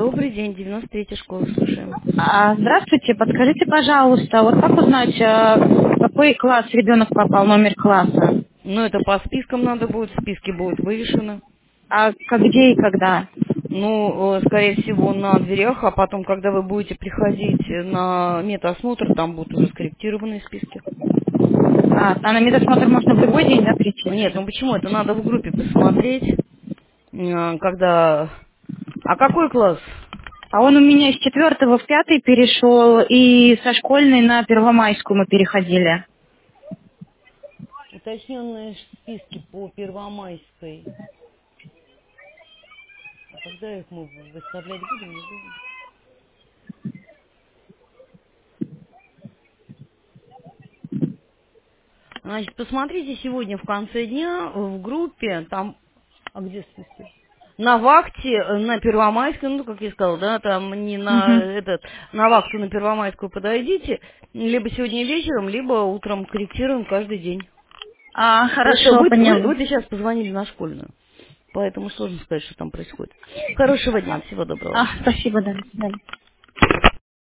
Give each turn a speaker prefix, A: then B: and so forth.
A: Добрый день, 93-я школа, слушаем.
B: Здравствуйте, подскажите, пожалуйста, вот как узнать, в какой класс ребенок попал, номер класса?
A: Ну, это по спискам надо будет, списки будут вывешены.
B: Где и когда?
A: Ну, скорее всего, на дверях, а потом, когда вы будете приходить на медосмотр, там будут уже скорректированные списки.
B: На медосмотр можно в любой день, да, прийти?
A: Нет, ну почему? Это надо в группе посмотреть, когда... А какой класс?
B: А он у меня из 4 в 5 перешел, и со школьной на Первомайскую мы переходили.
A: Уточненные списки по Первомайской. А когда их мы выставлять будем, не будем? Значит, посмотрите сегодня в конце дня в группе, там, а где списки? На вахте, на Первомайской, ну, как я сказала, да, там не на
B: Мгм.
A: этот, на вахту на Первомайскую подойдите, либо сегодня вечером, либо утром корректируем каждый день. Просто
B: Хорошо, поняла.
A: вы сейчас позвонили на школьную, поэтому сложно сказать, что там происходит. Хорошего дня, всего доброго.
B: Спасибо, да, до свидания.